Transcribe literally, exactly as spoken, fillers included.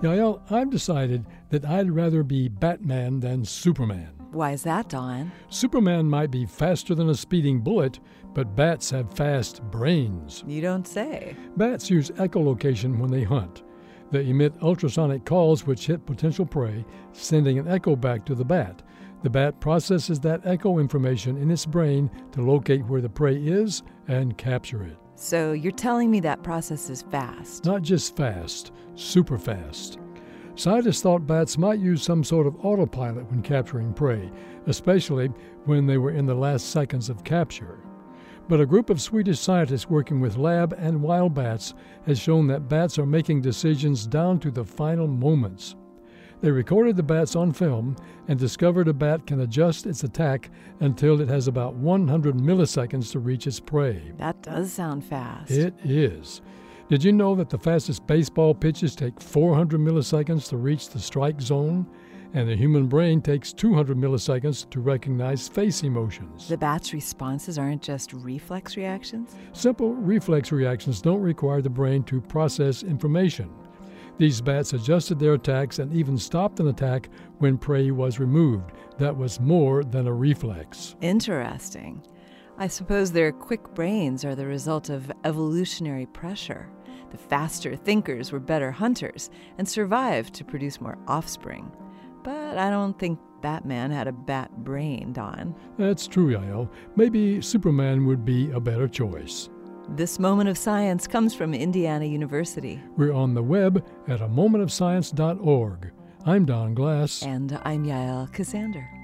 Yael, I've decided that I'd rather be Batman than Superman. Why is that, Don? Superman might be faster than a speeding bullet, but bats have fast brains. You don't say. Bats use echolocation when they hunt. They emit ultrasonic calls which hit potential prey, sending an echo back to the bat. The bat processes that echo information in its brain to locate where the prey is and capture it. So you're telling me that process is fast? Not just fast, super fast. Scientists thought bats might use some sort of autopilot when capturing prey, especially when they were in the last seconds of capture. But a group of Swedish scientists working with lab and wild bats has shown that bats are making decisions down to the final moments. They recorded the bats on film and discovered a bat can adjust its attack until it has about one hundred milliseconds to reach its prey. That does sound fast. It is. Did you know that the fastest baseball pitches take four hundred milliseconds to reach the strike zone? And the human brain takes two hundred milliseconds to recognize face emotions. The bat's responses aren't just reflex reactions? Simple reflex reactions don't require the brain to process information. These bats adjusted their attacks and even stopped an attack when prey was removed. That was more than a reflex. Interesting. I suppose their quick brains are the result of evolutionary pressure. The faster thinkers were better hunters and survived to produce more offspring. But I don't think Batman had a bat brain, Don. That's true, Yael. Maybe Superman would be a better choice. This Moment of Science comes from Indiana University. We're on the web at a moment of science dot org. I'm Don Glass. And I'm Yael Ksander.